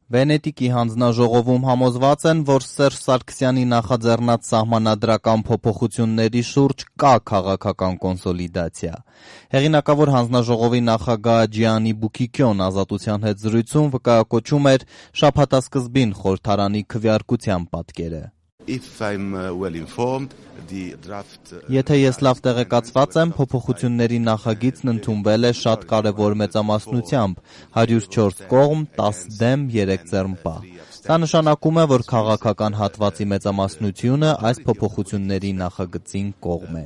Վենետիկի հանձնաժողովում համոզված են, որ Սերժ Սարգսյանի նախաձեռնած սահմանադրական փոփոխությունների շուրջ կա քաղաքական կոնսոլիդացիա։ Հեղինակավոր հանձնաժողովի նախագահ Ջիանի Բուկիկյոն Ազատության հետ զրույցում վկայակոչում էր շաբաթասկզբին խորհրդարանի քվեարկության պատկերը։ Եթե ես լավ տեղեկացված եմ, փոփոխությունների նախագիծն ընդունվել է շատ կարևոր մեծամասնությամբ՝ 104 կողմ, 10 դեմ, 3 ձեռնպահ։ Դա նշանակում է, որ քաղաքական հատվածի մեծամասնությունը այս փոփոխությունների նախագծին կողմ է։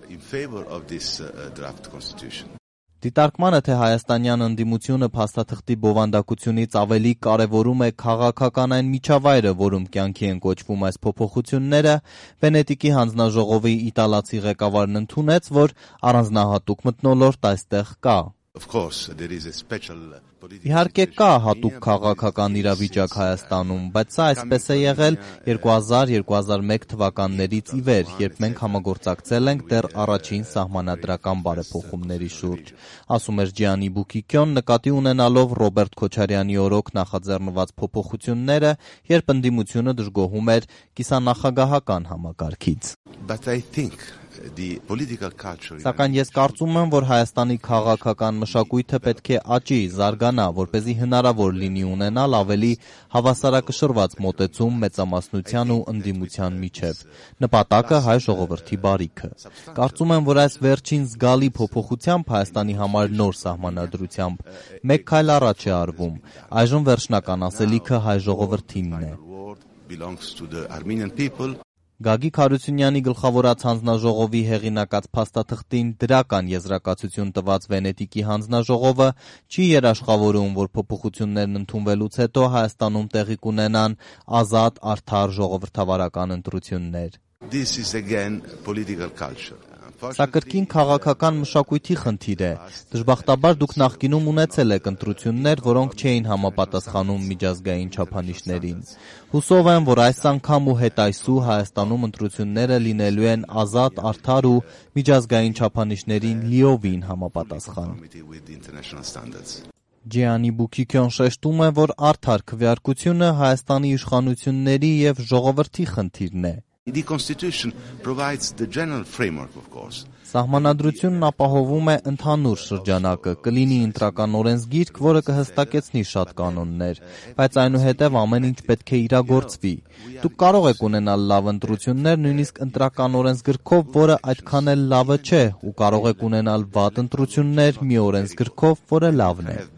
Դիտարկմանը, թե հայաստանյան ընդդիմությունը փաստաթղթի բովանդակությունից ավելի կարևորում է քաղաքական այն միջավայրը, որում կյանքի են կոչվում այս փոփոխությունները, Վենետիկի հանձնաժողովի իտալացի ղեկավարն ընդունեց, որ առանձնահատուկ մթնոլորտ այստեղ կա։ Իհարկե կա հատուկ քաղաքական իրավիճակ Հայաստանում, բայց սա այսպես է եղել 2000-2001 թվականներից ի վեր, երբ մենք համագործակցել ենք դեռ առաջին սահմանադրական բարեփոխումների շուրջ, ասում էր Ջիանի Բուկիկյոն, նկատի ունենալով Ռոբերտ Քոչարյանի օրոք նախաձեռնված փոփոխությունները, երբ ընդդիմությունը դժգոհում էր կիսանախագահական համակարգից։ Սակայն ես կարծում եմ, որ Հայաստանի քաղաքական մշակույթը պետք է աճի, զարգանա, որպեսզի հնարավոր լինի ունենալ ավելի հավասարակշռված մոտեցում մեծամասնության ու ընդդիմության միջև։ Նպատակը հայ ժողովրդի բարիքը։ Կարծում եմ, որ այս վերջին զգալի փոփոխությամբ Հայաստանի համար նոր սահմանադրությամբ մեկ քայլ առաջ է արվում։ Այժմ վերջնական ասելիքը հայ ժողովրդինն է։ Գագիկ Հարությունյանի գլխավորած հանձնաժողովի հեղինակած փաստաթղթին դրական եզրակացություն տված Վենետիկի հանձնաժողովը չի երաշխավորում, որ փոփոխություններն ընդունվելուց հետո Հայաստանում տեղի կունենան ազատ, արդար ժողովրդավարական ընտրություններ։ Սա կրկին քաղաքական մշակույթի խնդիր է։ Դժբախտաբար դուք նախկինում ունեցել եք ընտրություններ, որոնք չէին համապատասխանում միջազգային չափանիշներին։ Հուսով եմ, որ այս անգամ ու հետայսու Հայաստանում ընտրությունները լինելու են ազատ, արդար ու միջազգային չափանիշներին լիովին համապատասխան։ Ջիանի Բուկիկյոն շեշտում է, որ արդար քվեարկությունը Հայաստանի իշխանությունների և ժողովրդի խնդիրն է։ Սահմանադրությունն ապահովում է ընդհանուր շրջանակը, կլինի ընտրական օրենսգիրք, որը կհստակեցնի շատ կանոններ, բայց այնուհետև ամեն ինչ պետք է իրագործվի։ Դուք կարող եք ունենալ լավ ընտրություններ նույնիսկ ընտրական օրենսգրքով, որը այդքան էլ լավը չէ, ու կարող եք ունենալ վատ ընտրություններ մի օրենսգրքով, որը լավն է։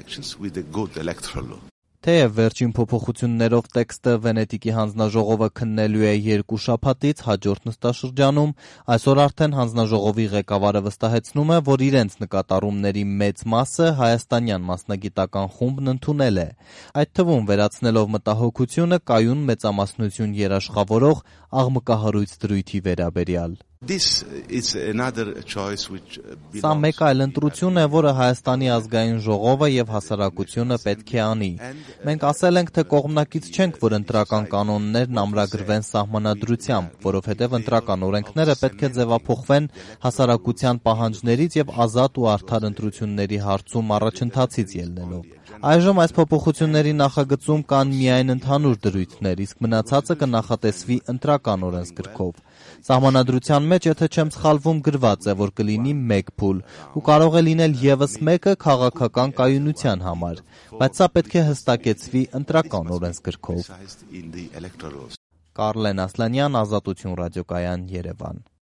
Թեև վերջին փոփոխություններով տեքստը Վենետիկի հանձնաժողովը քննելու է 2 շաբաթից հաջորդ նստաշրջանում, այսօր արդեն հանձնաժողովի ղեկավարը վստահեցնում է, որ իրենց նկատառումների մեծ մասը հայաստանյան մասնագիտական խումբն ընդունել է, այդ թվում վերացնելով մտահոգությունը կայուն մեծամասնություն երաշխավորող աղմկահարույց դրույթի վերաբերյալ։ Սա մեկ այլ ընտրություն է, որը Հայաստանի ազգային ժողովը և հասարակությունը պետք է անի։ Մենք ասել ենք, թե կողմնակից չենք, որ ընտրական կանոններն ամրագրվեն սահմանադրությամբ, որովհետև ընտրական օրենքները պետք է ձևափոխվեն հասարակության պահանջներից և ազատ ու արդար ընտրությունների հարցում առաջընթացից ելնելով։ Այժմ այս փոփոխությունների նախագծում կան միայն ընդհանուր դրույթներ, իսկ մնացածը կնախատեսվի ընտրական օրենսգրքով։ Սահմանադրության մեջ, եթե չեմ սխալվում, գրված է, որ կլինի 1 փուլ, ու կարող է լինել ևս մեկը քաղաքական կայունության համար, բայց սա պետք է հստակեցվի ընտրական օրենսգրքով։ Կարլեն Ասլանյան, Ազատություն ռադիոկայան, Երևան։